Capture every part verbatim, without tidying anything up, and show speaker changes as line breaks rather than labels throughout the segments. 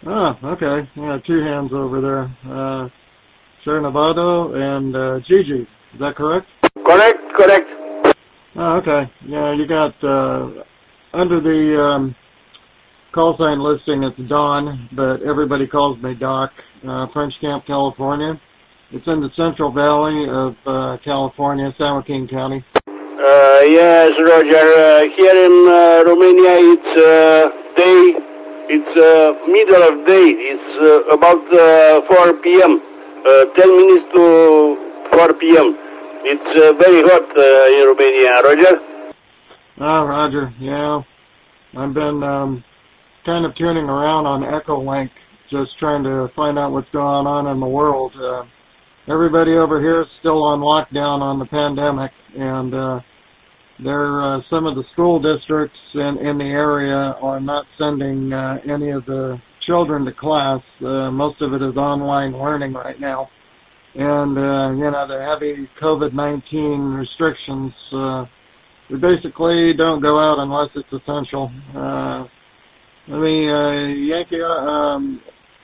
Oh, okay. Yeah, two hands over there. Uh, Chernovado and uh, Gigi. Is that correct?
Correct, correct.
Oh, okay. Yeah, you got uh, under the um, call sign listing, it's Don, but everybody calls me Doc. Uh, French Camp, California. It's in the Central Valley of uh, California, San Joaquin County.
Uh, yes, Roger. Uh, here in uh, Romania, it's uh, day. It's uh, middle of day. It's uh, about uh, four p m Uh, ten minutes to four p m It's uh, very hot uh, in Romania, Roger.
Oh, Roger. Yeah, I've been um, kind of tuning around on Echolink, just trying to find out what's going on in the world. Uh, everybody over here is still on lockdown on the pandemic, and uh, there uh, some of the school districts in, in the area are not sending uh, any of the children to class. Uh, most of it is online learning right now. And, uh, you know, the heavy COVID nineteen restrictions, uh, we basically don't go out unless it's essential. Uh, I mean, uh, Yankee, um,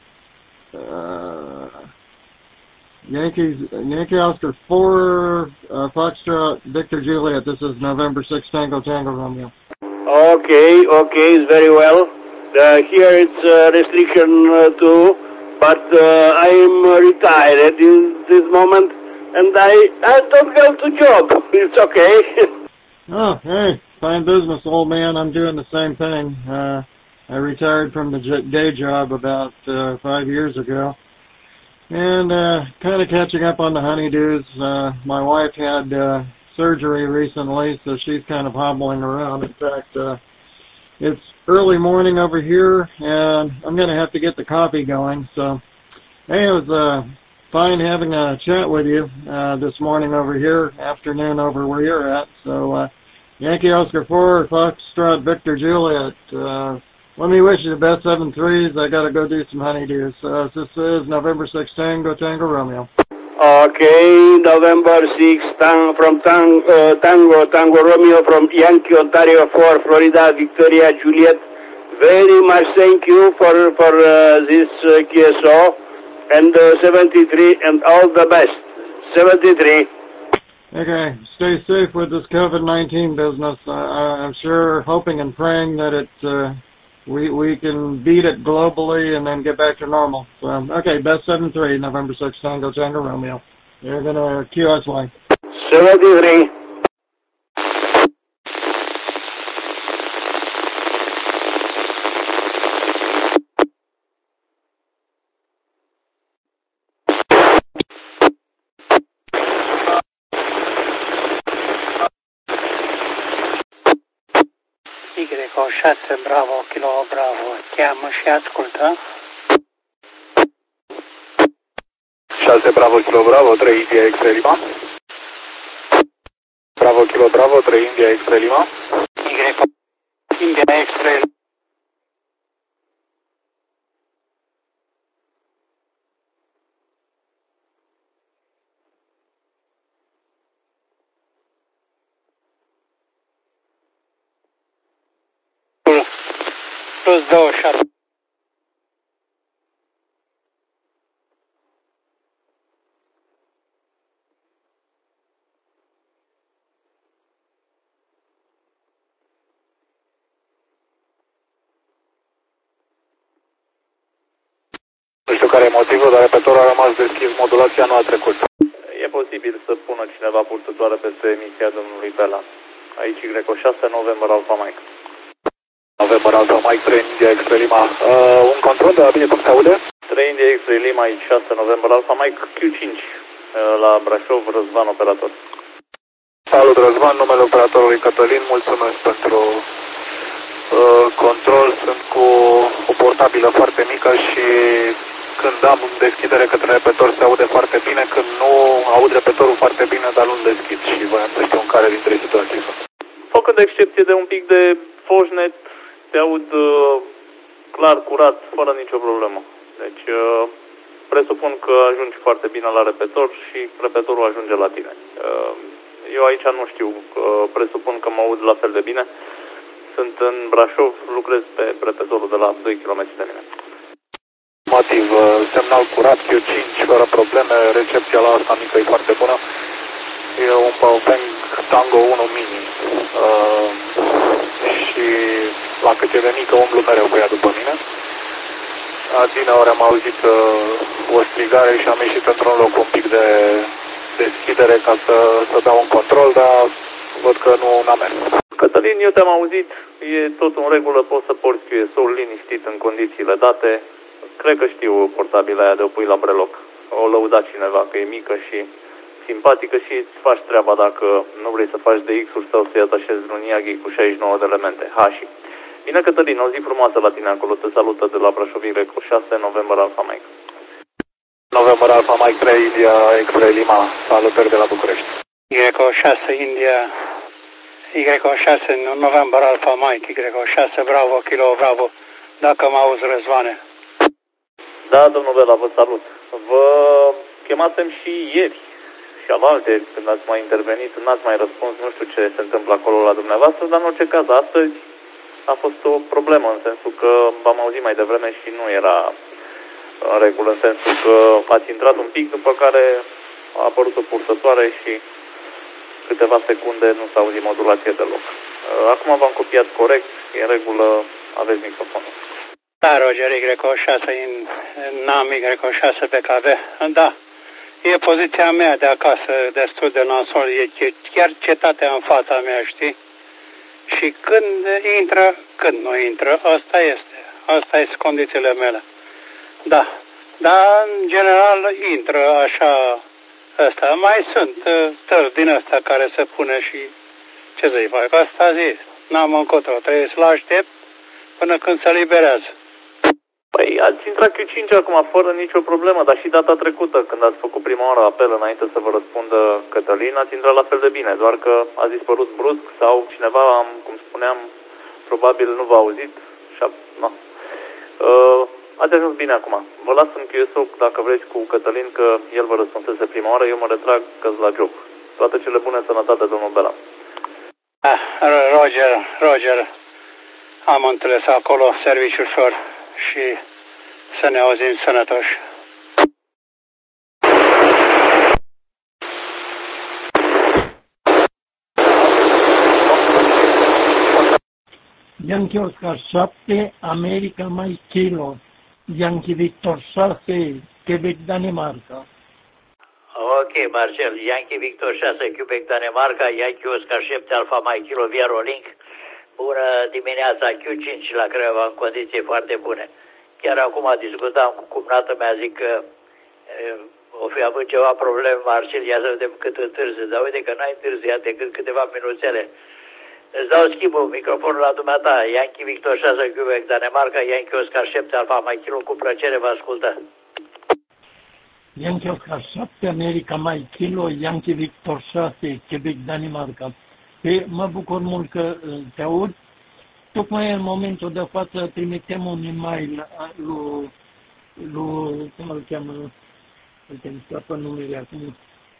uh, Yankees, Yankee Oscar four, uh, Foxtrot, Victor Juliet. This is November sixth, Tango Tango Romeo.
Okay, okay, it's very well. Uh, here it's uh, restriction uh, too, but uh, I'm retired in this moment, and I, I don't go to job. It's okay.
Oh, hey, fine business, old man. I'm doing the same thing. Uh, I retired from the j- day job about uh, five years ago. And uh, kind of catching up on the honeydews. Uh, my wife had uh, surgery recently, so she's kind of hobbling around. In fact, uh, it's early morning over here, and I'm going to have to get the coffee going. So, hey, it was uh, fine having a chat with you uh, this morning over here, afternoon over where you're at. So, uh, Yankee Oscar four, Foxtrot Victor Juliet. Uh, Let me wish you the best seven threes. I got to go do some honeydews. Uh, this is November sixth, Tango Tango Romeo.
Okay, November sixth, tang, from tang, uh, Tango Tango Romeo from Yankee Ontario four, Florida, Victoria Juliet. Very much thank you for for uh, this uh, Q S O and uh, seventy-three and all the best. seventy-three.
Okay, stay safe with this COVID nineteen business. Uh, I'm sure hoping and praying that it uh, we we can beat it globally and then get back to normal. So, okay, best seven three, November sixth, Tango Tango Romeo. You're going to Q S Y.
seventy-three.
Y șase, bravo, kilo, bravo, chiamă și ascultă.
șase, bravo, kilo, bravo, trei, India, X-ray Lima. Bravo, kilo, bravo, trei, India, X-ray Lima.
Y, India, X-ray. Plus douăzeci și șase.
Nu știu care e motivul, dar repetorul a rămas deschis, modulația nu a trecut.
E posibil să pună cineva purtătoare peste emisia domnului Bela. Aici Y șase, November Alpha Mike.
November Alpha Mike, trei India X-ray Lima. Uh, un control de la bine cum se aude?
trei India X-ray Lima, aici șase, November Alpha Mike, Q cinci la Brașov, Răzvan, operator.
Salut, Răzvan, numele operatorului Cătălin, mulțumesc pentru uh, control. Sunt cu o portabilă foarte mică și când am deschidere către repetor se aude foarte bine, când nu aud repetorul foarte bine, dar nu-l deschid și voiam să știu în care dintre situații sunt.
Făcând excepție de un pic de foșnet, te aud uh, clar, curat, fără nicio problemă. Deci uh, presupun că ajungi foarte bine la repetor și repetorul ajunge la tine. Uh, eu aici nu știu, uh, presupun că mă aud la fel de bine. Sunt în Brașov, lucrez pe repetorul de la doi kilometri de mine.
Afirmativ, semnal curat, Q cinci, fără probleme, recepția la asta mică e foarte bună. E un Baofeng Tango unu Mini. Uh, și la cât e de mică umblu mereu cu ea după mine. Adina ori am auzit uh, o strigare și am ieșit într-un loc un pic de deschidere ca să, să dau un control, dar văd că nu n-a mers.
Cătălin, eu te-am auzit, e tot în regulă, poți să porți Q S O-ul liniștit în condițiile date. Cred că știu portabila aia de o pui la breloc. O lăuda cineva că e mică și simpatică și îți faci treaba dacă nu vrei să faci D X-uri sau să-i atașezi un Yagi cu șaizeci și nouă de elemente. Hashi. Bine, Cătălin, o zi frumoasă la tine acolo. Te salută de la Brașov Greco șase, November Alpha Mike.
November Alpha Mike trei, India X-Ray Lima. Salutări de la București.
Greco șase, India. Y șase, November Alpha Mike. Y șase, Bravo, Kilo, Bravo. Dacă mă auzi, Răzvane.
Da, domnul Bela, vă salut. Vă chemasem și ieri și alalte, când ați mai intervenit, n-ați mai răspuns, nu știu ce se întâmplă acolo la dumneavoastră, dar în orice caz, astăzi a fost o problemă, în sensul că v-am auzit mai devreme și nu era în regulă, în sensul că ați intrat un pic, după care a apărut o pursătoare și câteva secunde nu s-a auzit modulație deloc. Acum v-am copiat corect, e în regulă, aveți microfonul.
Da, Roger, Y șase, N-am Y șase pe K V. Da, e poziția mea de acasă destul de nasol, e chiar cetatea în fața mea, știi? Și când intră, când nu intră, asta este. Asta sunt condițiile mele. Da, dar în general intră așa ăsta. Mai sunt tări din ăsta care se pune și ce să-i fac? Asta zi, n-am încotro, trebuie să-l aștept până când se liberează.
Păi ați intrat Q cinci acum fără nicio problemă, dar și data trecută când ați făcut prima oară apel înainte să vă răspundă Cătălin, ați intrat la fel de bine, doar că a dispărut brusc sau cineva, cum spuneam, probabil nu v-a auzit și a, no. uh, ați ajuns bine acum. Vă las în Q S O dacă vreți cu Cătălin că el vă răspunsese prima oară, eu mă retrag că-s la job. Toate cele bune, sănătate, domnul Bela.
Ah, Roger, Roger, am înțeles acolo serviciul ușor și să ne auzim sănătoși.
Yankee Oscar șapte, America Mike Kilo, Yankee Victor șase, Quebec, Danemarca.
Ok, Marcel, Yankee Victor șase, Quebec, Danemarca, Yankee Oscar șapte, Alpha Mike Kilo, via Rolink. Bună dimineața, Q cinci la Craiova, în condiții foarte bune. Chiar acum discutam cu cumnată mea, zic că e, o fi avut ceva probleme, Marcel, ia să vedem cât întârzi, dar uite că n-ai întârziat decât câteva minuțele. Îți dau schimbul, microfonul la dumneata, Yankee Victor șase, Quebec, Danemarca, Yankee Oscar șapte, Alpha Mike Kilo, cu plăcere vă ascultă.
Yankee Oscar șapte, America Mike Kilo, Yankee Victor șase, Quebec, Danemarca. Pe, mă bucur mult că te aud. Tocmai în momentul de față trimitem un e-mail lui, lui cum îl cheamă, uite, îmi scapă numele acum,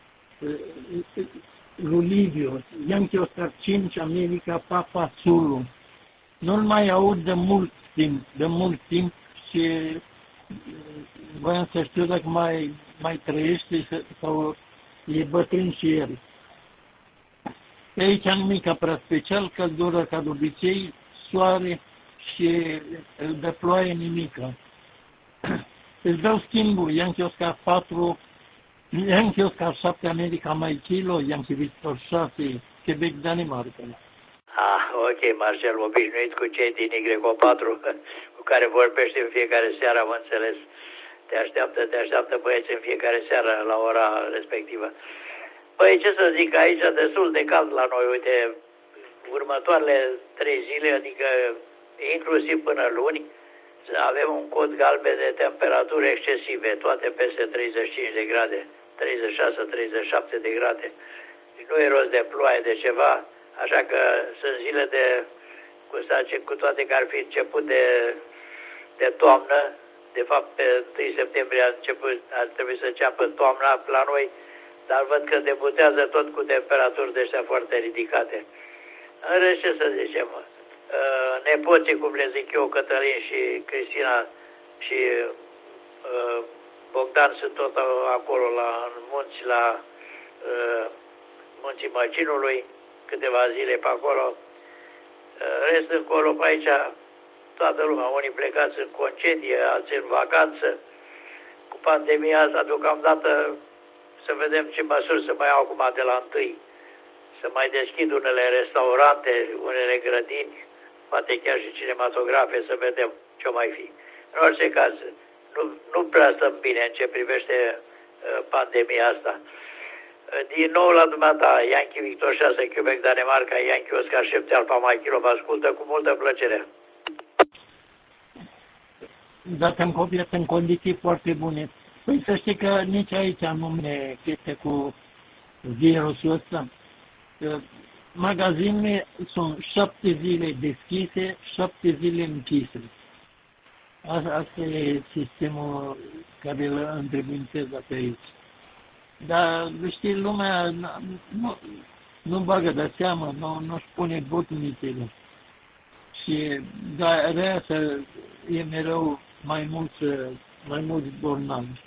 lui Liviu, Yankee Oscar cinci, America, Papa Zulu. Nu-l mai aud de mult timp, de mult timp și voiam să știu dacă mai, mai trăiește sau e bătrân și el. Pe aici nimic prea special, căldură ca de obicei, soare și de ploaie nimică. Îți dau schimbul, Yankee Oscar patru, Yankee Oscar șapte, America Mike Kilo, Yankee Victor șase, Quebec, Danemarca.
Ah, ok, Marcel, obișnuit cu cei din Y patru, cu care vorbești în fiecare seară, am înțeles. Te așteaptă, te așteaptă băieți în fiecare seară la ora respectivă. Păi, ce să zic, aici destul de cald la noi, uite, următoarele trei zile, adică inclusiv până luni, avem un cod galben de temperaturi excesive, toate peste treizeci și cinci de grade, treizeci și șase treizeci și șapte de grade. Nu e rost de ploaie, de ceva, așa că sunt zile de, cu, cu toate că ar fi început de, de toamnă, de fapt pe întâi septembrie a început, ar trebui să înceapă toamna la noi, dar văd că debutează tot cu temperaturi de astea foarte ridicate. În rest, ce să zicem, nepoții, cum le zic eu, Cătălin și Cristina și Bogdan sunt tot acolo la în munți, la munții Măcinului, câteva zile pe acolo. Rest încolo pe aici, toată lumea, unii plecați în concedie, alții în vacanță. Cu pandemia asta, deocamdată, să vedem ce măsuri să mai iau acum de la întâi. Să mai deschid unele restaurante, unele grădini, poate chiar și cinematografe, să vedem ce mai fi. În orice caz, nu, nu prea stăm bine în ce privește uh, pandemia asta. Uh, din nou la dumneata, Yankee Victor șase, Quebec, Danemarca, Yankee Oscar șapte, Alfa Mike Kilo, vă ascultă cu multă plăcere.
Dar te-am copiat în condiții foarte bune. Păi să știi că nici aici nu ne chestia cu virusul ăsta. Magazinele sunt șapte zile deschise, șapte zile închise. Asta e sistemul care îl întrebuințează pe aici. Dar, știi, lumea nu, nu bagă de seamă, nu, nu-și pune botnițele. Și de să e mereu mai mulți, mai mulți bolnavi.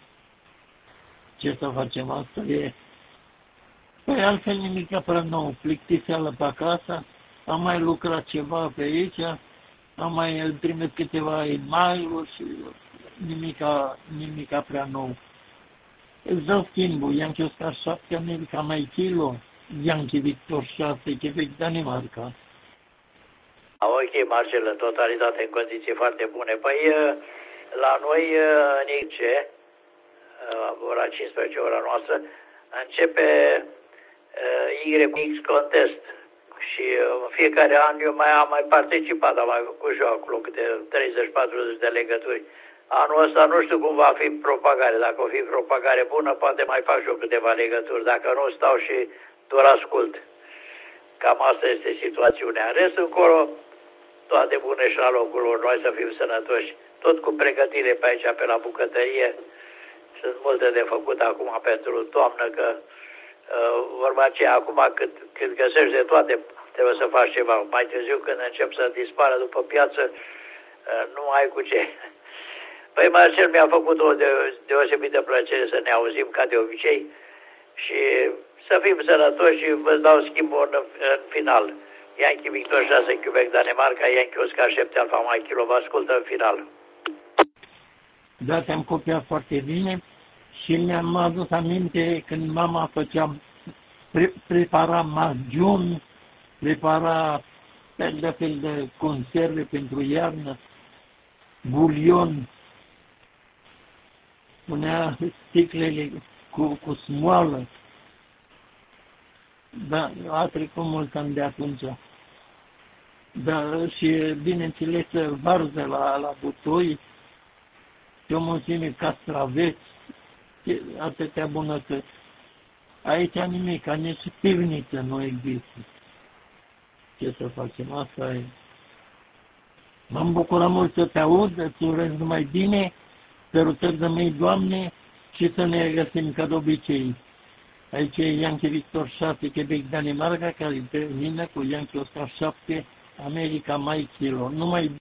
Ce să facem? Asta e. Păi altfel nimic prea nou. Plictiseală pe acasă, am mai lucrat ceva pe aici, am mai trimis câteva e-mail-uri și nimica, nimica prea nou. Îți dau schimbul, Yankee Oscar șapte, America Mike Kilo, Yankee Victor șase, Quebec, Danemarca.
Ok, Marcel, în totalitate, în condiții foarte bune. Păi, la noi, în I C, ora cincisprezece, ora noastră, începe Y X Contest. Și în fiecare an eu mai am mai participat, am mai făcut și eu acolo câte treizeci patruzeci de legături. Anul ăsta nu știu cum va fi propagare. Dacă o fi propagare bună, poate mai fac și eu câteva legături. Dacă nu, stau și doar ascult. Cam asta este situațiunea. În rest, încolo, toate bune și la locul lor, noi să fim sănătoși. Tot cu pregătire pe aici, pe la bucătărie. Sunt multe de făcut acum pentru toamnă, că uh, vorba aceea, acum cât, cât găsești de toate, trebuie să faci ceva. Mai târziu, când încep să dispară după piață, uh, nu ai cu ce. Păi, Marcel, mi-a făcut o deosebită plăcere să ne auzim ca de obicei și să fim sănătoși și vă dau schimbul în, în final. Yankee Victor șase, Quebec, Danemarca, Yankee Oscar șapte, Alfa Mike Kilo, vă ascultă în final.
Da, te-am copiat foarte bine și mi-am adus aminte când mama făcea, pre, prepara magiuni, prepara fel de fel de conserve pentru iarnă, bulion, punea sticlele cu, cu smoală. Da, a trecut mult ani de atunci. Da, și bineînțeles varză la, la butoi, și o mulțime castraveți, atâtea bunătăți. Aici nimic, nici pivniță nu există. Ce să facem? Asta e. M-am bucurat mult să te aud, îți urez numai bine, sărutări de mei, Doamne, și să ne găsim ca de obicei. Aici e Yankee Victor șase, Quebec, Danemarca, care termină cu Yankee Oscar șapte, America Mike Kilo. Numai